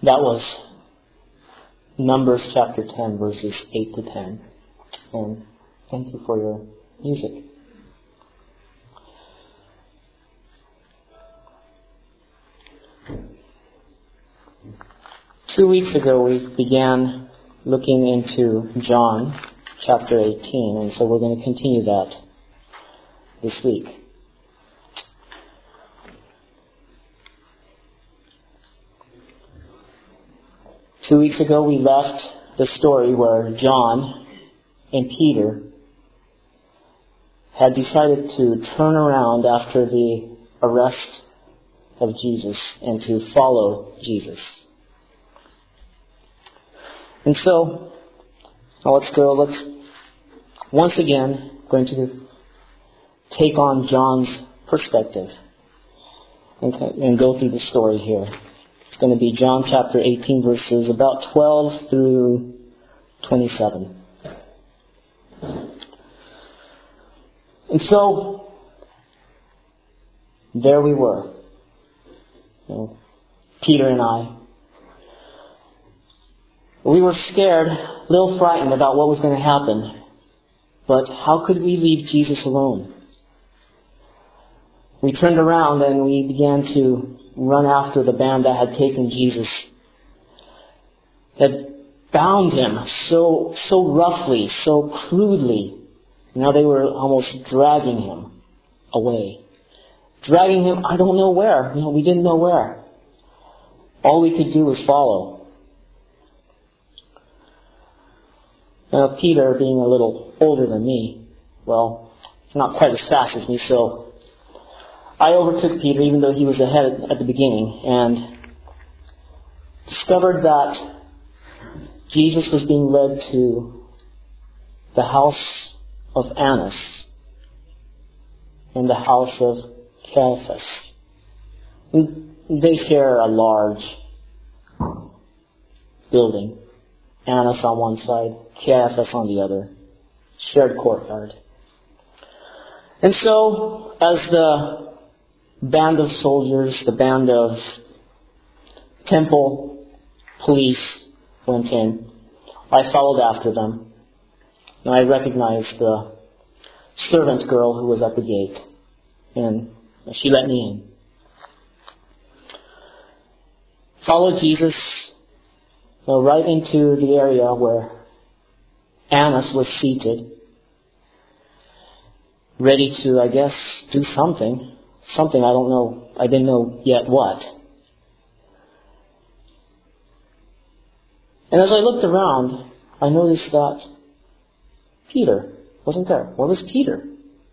That was Numbers chapter 10, verses 8 to 10. And thank you for your music. Two weeks ago we began looking into John chapter 18, and so we're going to continue that this week. Two weeks ago we left the story where John and Peter had decided to turn around after the arrest of Jesus and to follow Jesus. And so, let's once again going to take on John's perspective and go through the story here. It's going to be John chapter 18, verses about 12 through 27. And so, there we were. Peter and I. We were scared, a little frightened about what was going to happen. But how could we leave Jesus alone? We turned around and we began to run after the band that had taken Jesus, had bound him so roughly, so crudely. Now they were almost dragging him away. Dragging him, I don't know where. We didn't know where. All we could do was follow. Now Peter, being a little older than me, he's not quite as fast as me, so I overtook Peter, even though he was ahead at the beginning, and discovered that Jesus was being led to the house of Annas and the house of Caiaphas. They share a large building. Annas on one side, Caiaphas on the other. Shared courtyard. And so, as the band of soldiers, the band of temple police went in, I followed after them. And I recognized the servant girl who was at the gate. And she let me in. Followed Jesus right into the area where Annas was seated, ready to, I guess, do something. Something, I don't know, I didn't know yet what. And as I looked around, I noticed that Peter wasn't there. Where was Peter?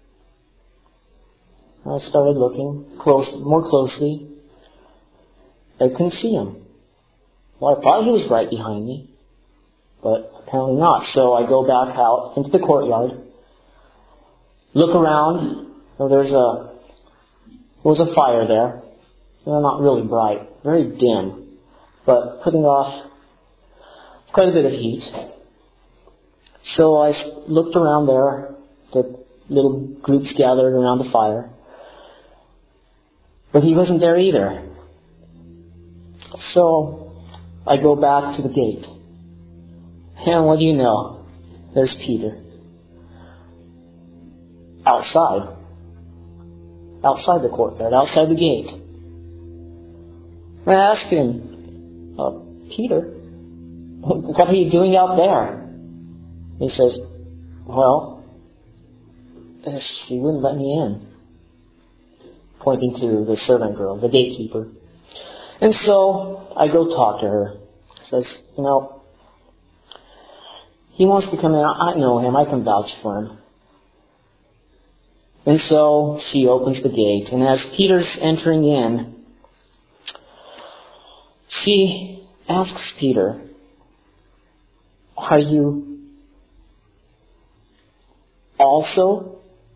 I started looking more closely. I couldn't see him. Well, I thought he was right behind me, but apparently not. So I go back out into the courtyard, look around. There was a fire there. Not really bright, very dim, but putting off quite a bit of heat. So I looked around there, the little groups gathered around the fire, but he wasn't there either. So I go back to the gate. And what do you know? There's Peter. Outside the courtyard, outside the gate. And I asked him, Peter, what are you doing out there? He says, she wouldn't let me in. Pointing to the servant girl, the gatekeeper. And so I go talk to her. Says, he wants to come in. I know him. I can vouch for him. And so she opens the gate. And as Peter's entering in, she asks Peter, are you also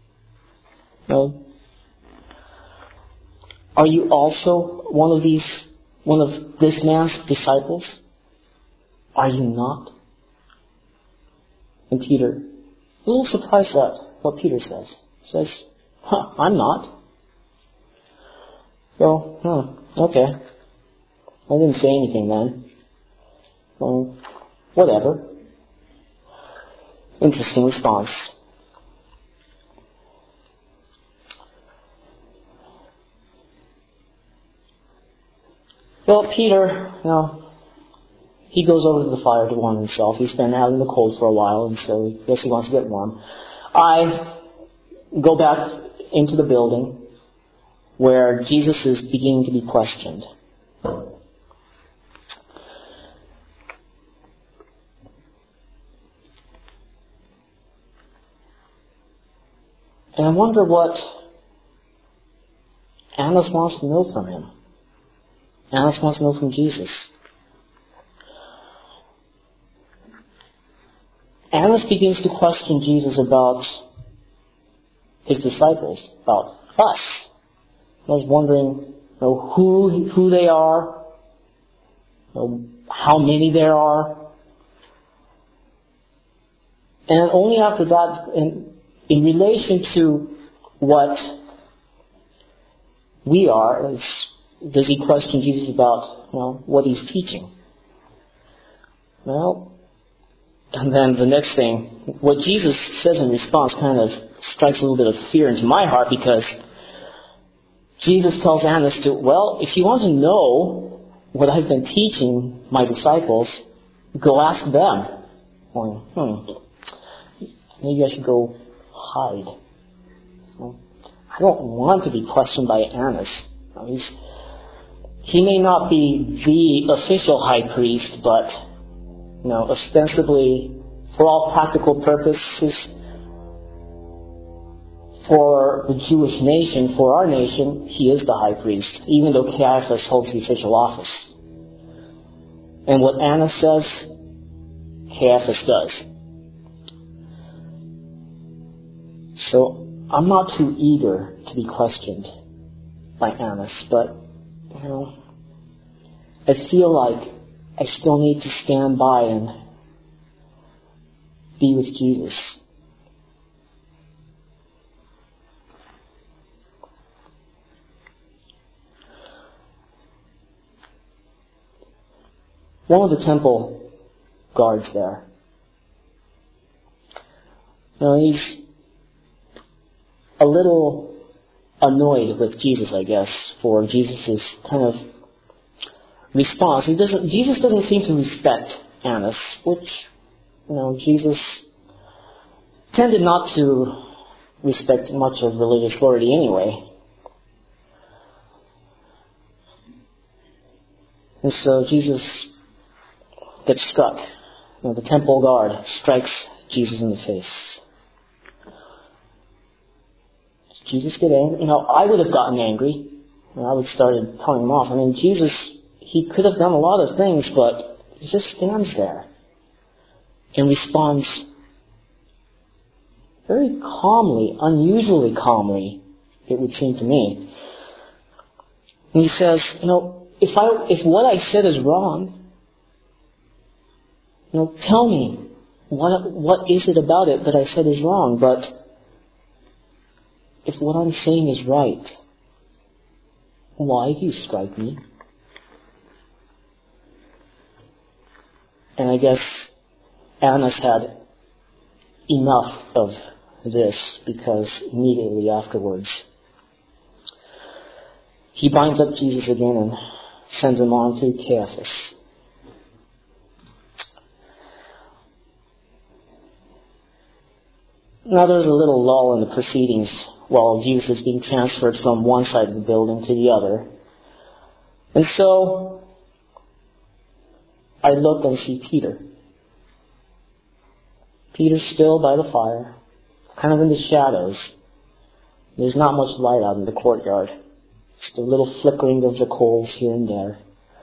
one of this man's disciples? Are you not? And Peter, a little surprised at what Peter says, I'm not. So, okay. I didn't say anything then. Well, whatever. Interesting response. Well, Peter, he goes over to the fire to warm himself. He's been out in the cold for a while, and so I guess he wants to get warm. I go back into the building where Jesus is beginning to be questioned. And I wonder what Annas wants to know from him. Annas wants to know from Jesus. Annas begins to question Jesus about his disciples, about us. I was wondering who they are, how many there are. And only after that, in relation to what we are, does he question Jesus about what he's teaching. Well, and then the next thing, what Jesus says in response kind of strikes a little bit of fear into my heart, because Jesus tells Annas if you want to know what I've been teaching my disciples, go ask them. Maybe I should go hide. I don't want to be questioned by Annas. He may not be the official high priest, but ostensibly, for all practical purposes, for the Jewish nation, for our nation, he is the high priest, even though Caiaphas holds the official office. And what Annas says, Caiaphas does. So I'm not too eager to be questioned by Annas, but I feel like I still need to stand by and be with Jesus. One of the temple guards there, he's a little annoyed with Jesus, I guess, for Jesus' kind of response. Jesus doesn't seem to respect Annas, which, Jesus tended not to respect much of religious authority anyway. And so Jesus gets struck. The temple guard strikes Jesus in the face. Does Jesus get angry? I would have gotten angry. I would have started telling him off. Jesus, he could have done a lot of things, but he just stands there and responds very calmly, unusually calmly, it would seem to me. And he says, if what I said is wrong, tell me, what is it about it that I said is wrong? But if what I'm saying is right, why do you strike me? And I guess Annas had enough of this, because immediately afterwards he binds up Jesus again and sends him on to Caiaphas. Now there's a little lull in the proceedings while Jesus is being transferred from one side of the building to the other. And so I look and see Peter. Peter's still by the fire, kind of in the shadows. There's not much light out in the courtyard. Just a little flickering of the coals here and there.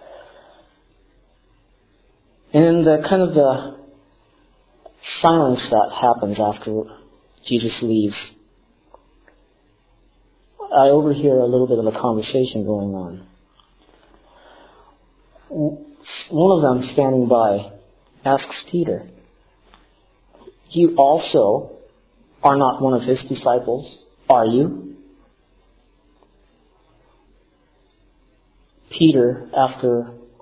And the silence that happens after Jesus leaves, I overhear a little bit of a conversation going on. One of them, standing by, asks Peter, "You also are not one of his disciples, are you?" Peter, after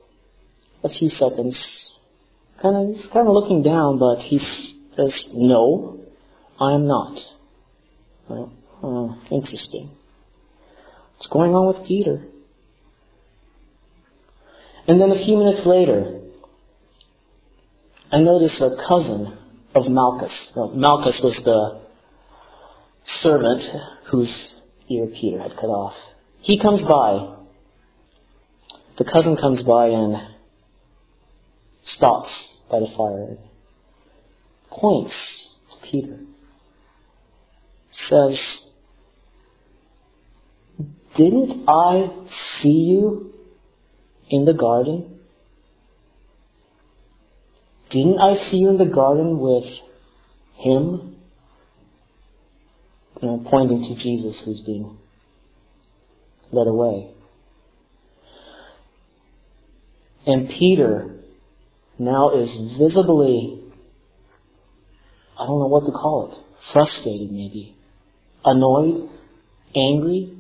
a few seconds, he's kind of looking down, but he says, "No, I am not." Well, interesting. What's going on with Peter? And then a few minutes later, I notice a cousin of Malchus. Well, Malchus was the servant whose ear Peter had cut off. He comes by. The cousin comes by and stops by the fire and points to Peter. Says, "Didn't I see you in the garden? Didn't I see you in the garden with him?" Pointing to Jesus who's being led away. And Peter now is visibly, I don't know what to call it, frustrated maybe, annoyed, angry.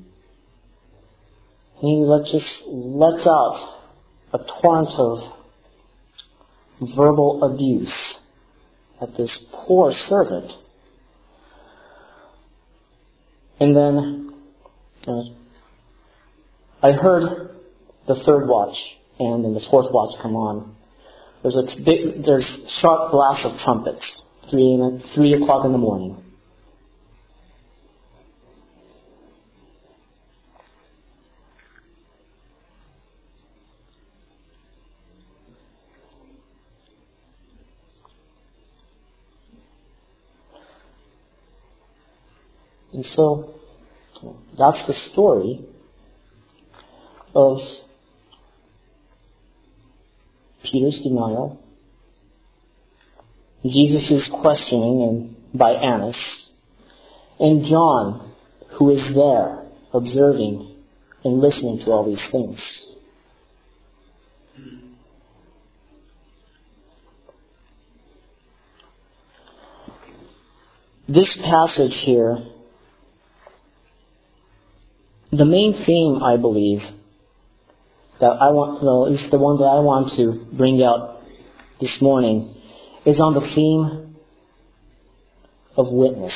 He just lets out a torrent of verbal abuse at this poor servant. And then I heard the third watch and then the fourth watch come on. There's sharp blasts of trumpets, 3 o'clock in the morning. And so, that's the story of Peter's denial, Jesus' questioning by Annas, and John, who is there, observing and listening to all these things. This passage here, the main theme, I believe, that at least the one that I want to bring out this morning, is on the theme of witness.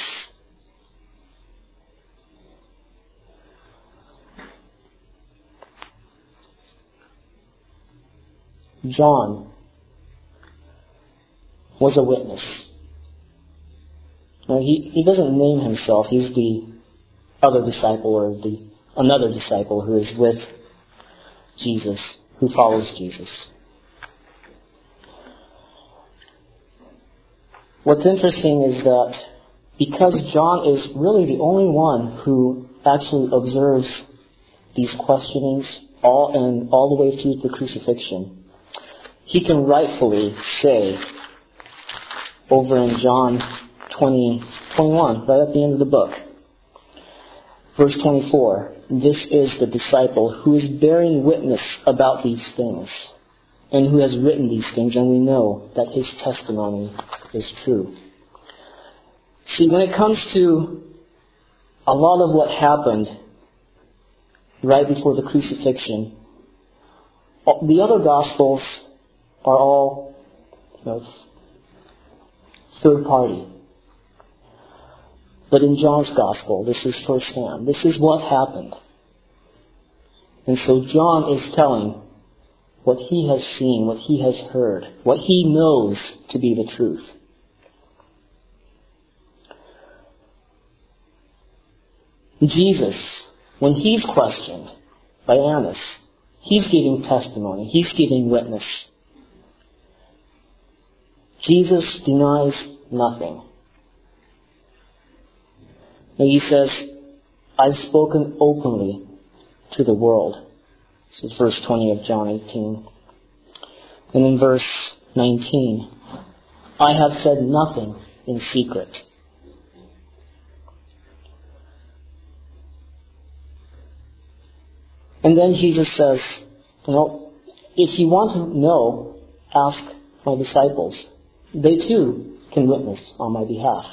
John was a witness. Now, he doesn't name himself. He's the other disciple or another disciple who is with Jesus, who follows Jesus. What's interesting is that because John is really the only one who actually observes these questionings all the way through the crucifixion, he can rightfully say over in John 20:21, right at the end of the book, verse 24, "This is the disciple who is bearing witness about these things, and who has written these things, and we know that his testimony is true." See, when it comes to a lot of what happened right before the crucifixion, the other Gospels are all third party. But in John's Gospel, this is firsthand. This is what happened. And so John is telling what he has seen, what he has heard, what he knows to be the truth. Jesus, when he's questioned by Annas, he's giving testimony. He's giving witness. Jesus denies nothing. And he says, "I've spoken openly to the world." This is verse 20 of John 18. And in verse 19, "I have said nothing in secret." And then Jesus says, if you want to know, ask my disciples. They too can witness on my behalf.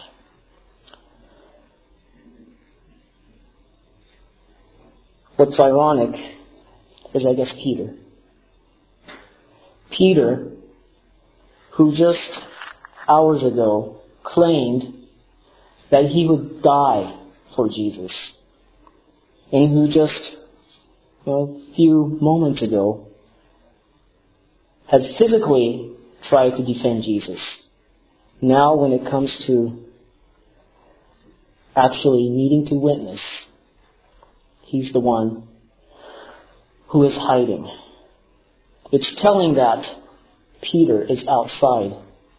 What's ironic is, I guess, Peter Peter, who just hours ago claimed that he would die for Jesus, and who just a few moments ago had physically tried to defend Jesus. Now when it comes to actually needing to witness, he's the one who is hiding. It's telling that Peter is outside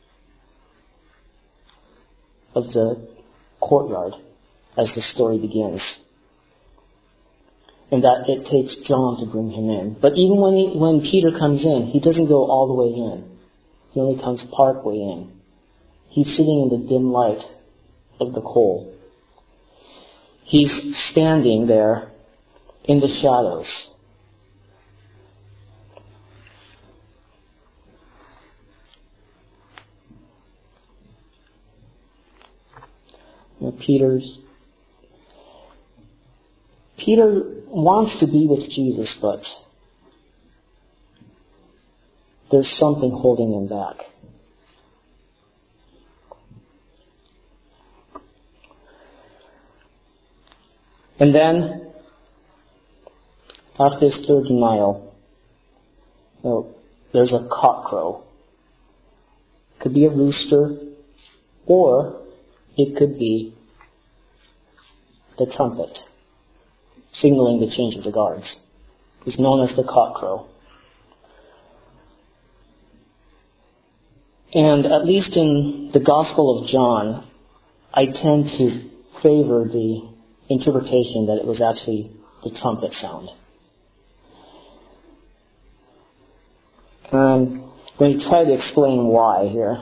of the courtyard as the story begins, and that it takes John to bring him in. But even when Peter comes in, he doesn't go all the way in. He only comes part way in. He's sitting in the dim light of the coal. He's standing there in the shadows. Peter wants to be with Jesus, but there's something holding him back. And then, after his third denial, there's a cockcrow. It could be a rooster, or it could be the trumpet, signaling the change of the guards. It's known as the cockcrow. And at least in the Gospel of John, I tend to favor the interpretation that it was actually the trumpet sound. I'm going to try to explain why here.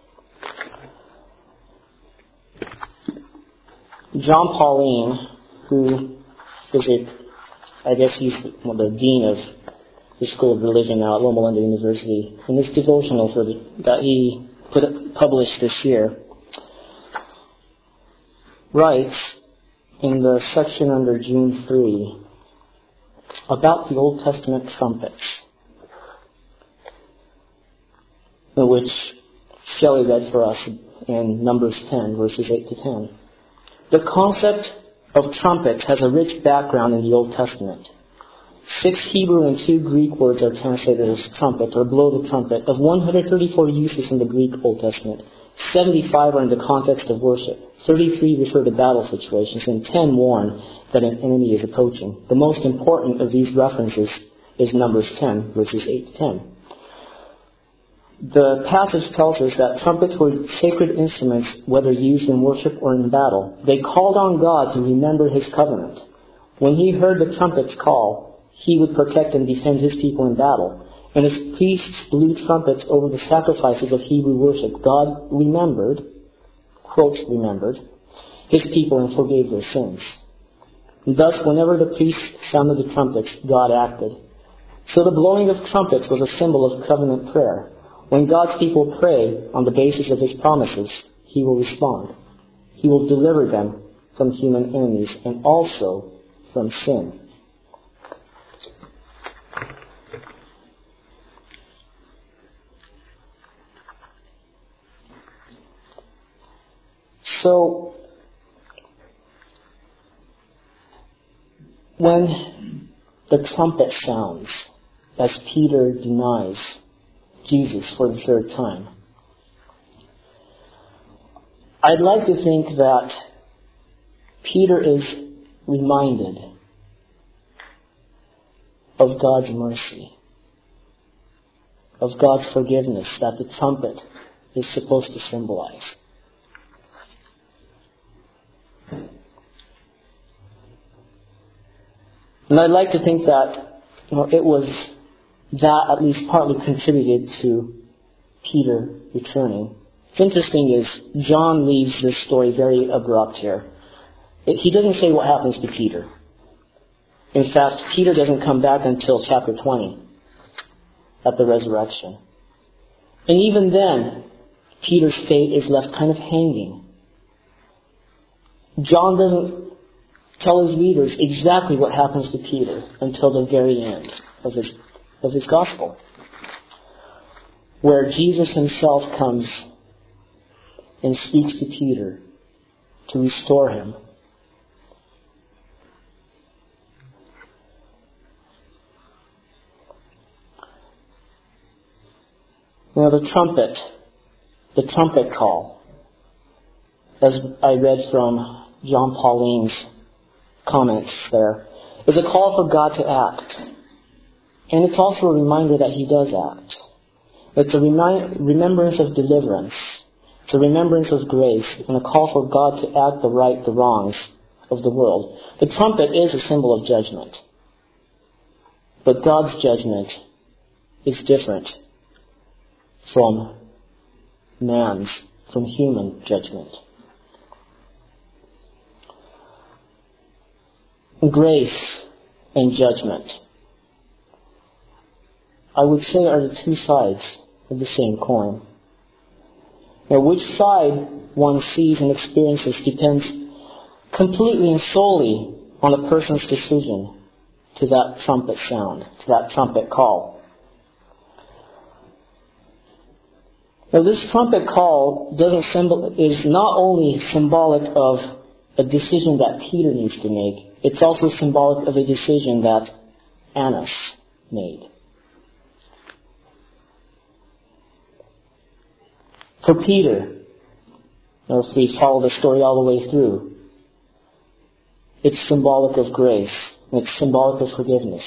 John Pauline, who is he's the dean of the School of Religion now at Loma Linda University, in his devotional that he published this year, writes in the section under June 3 about the Old Testament trumpets, which Shelley read for us in Numbers 10, verses 8 to 10. The concept of trumpets has a rich background in the Old Testament. 6 Hebrew and 2 Greek words are translated as trumpet or blow the trumpet. Of 134 uses in the Greek Old Testament, 75 are in the context of worship. 33 refer to battle situations, and 10 warn that an enemy is approaching. The most important of these references is Numbers 10, verses 8 to 10. The passage tells us that trumpets were sacred instruments, whether used in worship or in battle. They called on God to remember His covenant. When He heard the trumpets call, He would protect and defend His people in battle. And as priests blew trumpets over the sacrifices of Hebrew worship, God remembered, quotes remembered, His people and forgave their sins. And thus, whenever the priests sounded the trumpets, God acted. So the blowing of trumpets was a symbol of covenant prayer. When God's people pray on the basis of His promises, He will respond. He will deliver them from human enemies and also from sin. So, when the trumpet sounds, as Peter denies Jesus for the third time, I'd like to think that Peter is reminded of God's mercy, of God's forgiveness that the trumpet is supposed to symbolize. And I'd like to think that it was that at least partly contributed to Peter returning. What's interesting is John leaves this story very abrupt here. He doesn't say what happens to Peter. In fact, Peter doesn't come back until chapter 20 at the resurrection. And even then, Peter's fate is left kind of hanging. John doesn't tell his readers exactly what happens to Peter until the very end of his gospel. where Jesus himself comes and speaks to Peter to restore him. Now the trumpet call, as I read from John Pauline's comments there, is a call for God to act. And it's also a reminder that he does act. It's a remembrance of deliverance. It's a remembrance of grace and a call for God to act the right, the wrongs of the world. The trumpet is a symbol of judgment. But God's judgment is different from from human judgment. Grace and judgment, I would say, are the two sides of the same coin. Now, which side one sees and experiences depends completely and solely on a person's decision to that trumpet sound, to that trumpet call. Now, this trumpet call is not only symbolic of a decision that Peter needs to make, it's also symbolic of a decision that Annas made. For Peter, if we follow the story all the way through, it's symbolic of grace, and it's symbolic of forgiveness.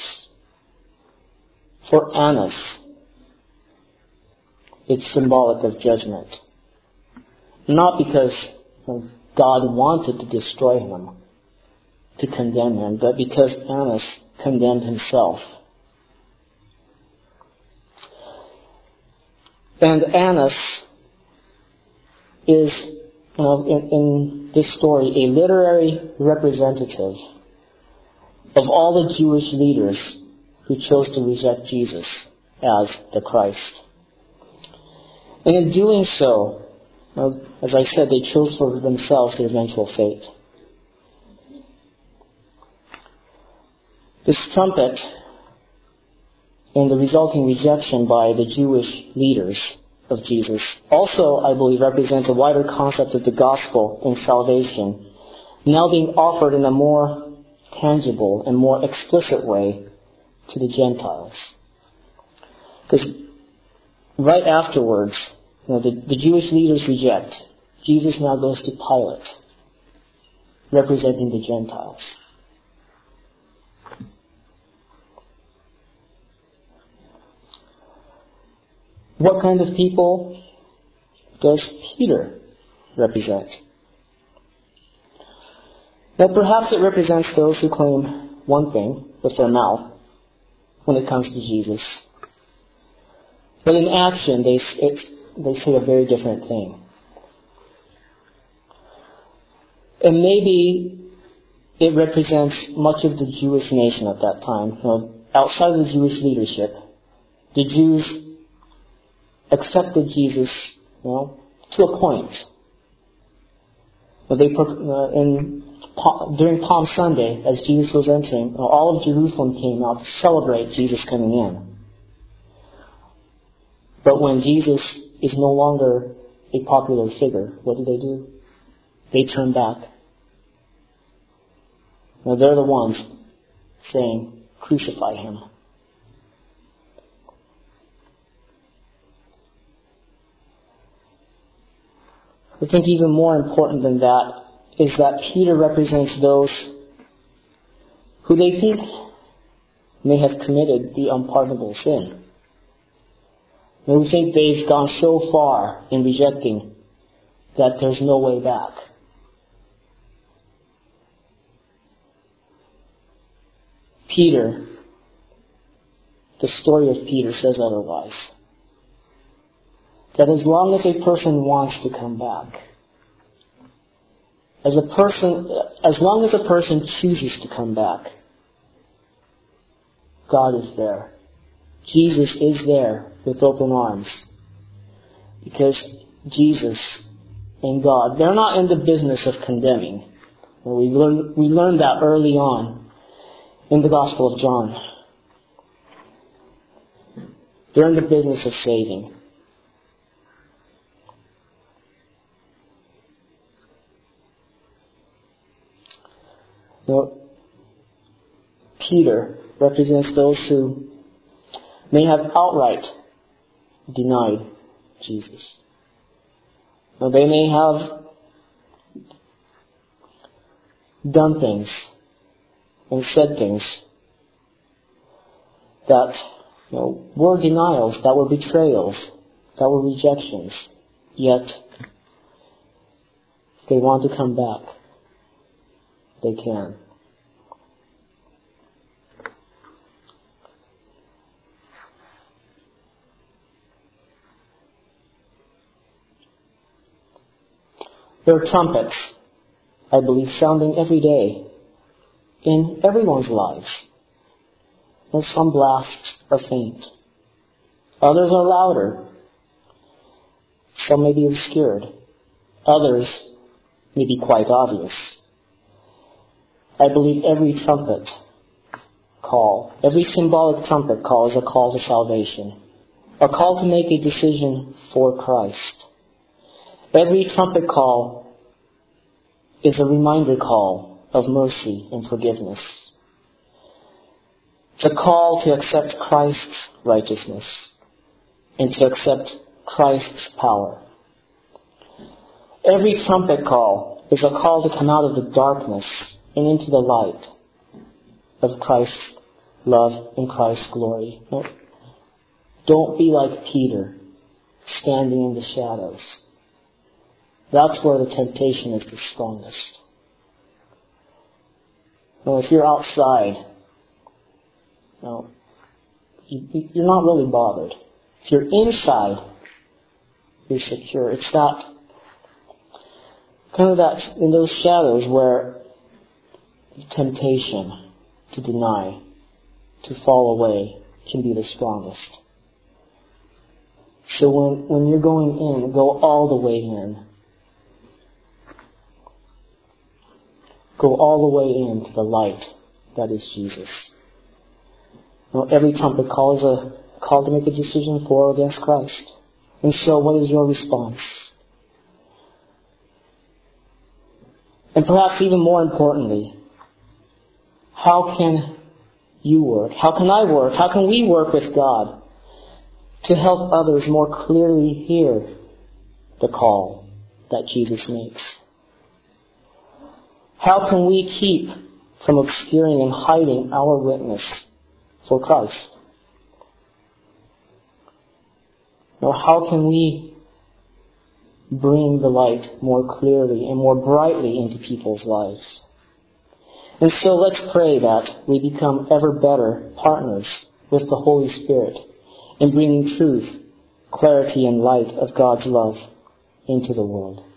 For Annas, it's symbolic of judgment. Not because God wanted to destroy him, to condemn him, but because Annas condemned himself. And Annas is, in this story, a literary representative of all the Jewish leaders who chose to reject Jesus as the Christ. And in doing so, as I said, they chose for themselves their eventual fate. This trumpet and the resulting rejection by the Jewish leaders of Jesus also, I believe, represents a wider concept of the gospel and salvation now being offered in a more tangible and more explicit way to the Gentiles. Because right afterwards, the Jewish leaders reject. Jesus now goes to Pilate, representing the Gentiles. What kind of people does Peter represent? Now, perhaps it represents those who claim one thing with their mouth when it comes to Jesus, but in action they say a very different thing. And maybe it represents much of the Jewish nation at that time. Outside of the Jewish leadership, the Jews accepted Jesus, to a point. During Palm Sunday, as Jesus was entering, all of Jerusalem came out to celebrate Jesus coming in. But when Jesus is no longer a popular figure, what do? They turn back. Now they're the ones saying, "Crucify him." I think even more important than that is that Peter represents those who they think may have committed the unpardonable sin. And we think they've gone so far in rejecting that there's no way back. Peter, the story of Peter says otherwise. That as long as a person wants to come back, as long as a person chooses to come back, God is there. Jesus is there with open arms. Because Jesus and God, they're not in the business of condemning. We learned that early on in the Gospel of John. They're in the business of saving. Peter represents those who may have outright denied Jesus. Now, they may have done things and said things that were denials, that were betrayals, that were rejections. Yet, if they want to come back, they can. There are trumpets, I believe, sounding every day in everyone's lives. And some blasts are faint. Others are louder. Some may be obscured. Others may be quite obvious. I believe every trumpet call, every symbolic trumpet call is a call to salvation, a call to make a decision for Christ. Every trumpet call is a reminder call of mercy and forgiveness. It's a call to accept Christ's righteousness and to accept Christ's power. Every trumpet call is a call to come out of the darkness and into the light of Christ's love and Christ's glory. Don't be like Peter, standing in the shadows. That's where the temptation is the strongest. Now, if you're outside, you're not really bothered. If you're inside, you're secure. It's that in those shadows where the temptation to deny, to fall away, can be the strongest. So when you're going in, go all the way in. Go all the way into the light that is Jesus. Now, every trumpet call is a call to make a decision for or against Christ. And so, what is your response? And perhaps even more importantly, how can you work? How can I work? How can we work with God to help others more clearly hear the call that Jesus makes? How can we keep from obscuring and hiding our witness for Christ? Or how can we bring the light more clearly and more brightly into people's lives? And so let's pray that we become ever better partners with the Holy Spirit in bringing truth, clarity, and light of God's love into the world.